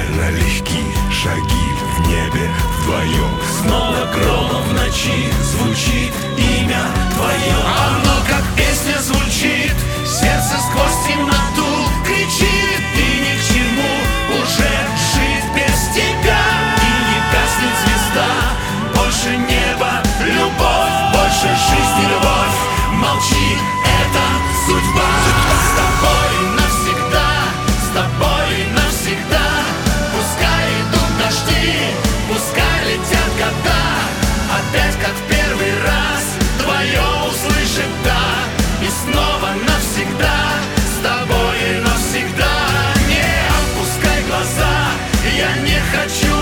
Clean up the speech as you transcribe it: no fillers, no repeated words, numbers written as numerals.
Довольно легки шаги в небе вдвоем. Снова громом в ночи звучит имя твое. Оно как песня звучит, сердце сквозь темноту кричит: ты ни к чему уже жить без тебя. И не гаснет звезда, больше небо, любовь, больше жизнь и любовь. Молчи, это судьба. С тобой навсегда, с тобой навсегда. Пускай идут дожди, пускай летят года. Опять как в первый раз твое услышит «да». И снова навсегда с тобой навсегда. Не опускай глаза, я не хочу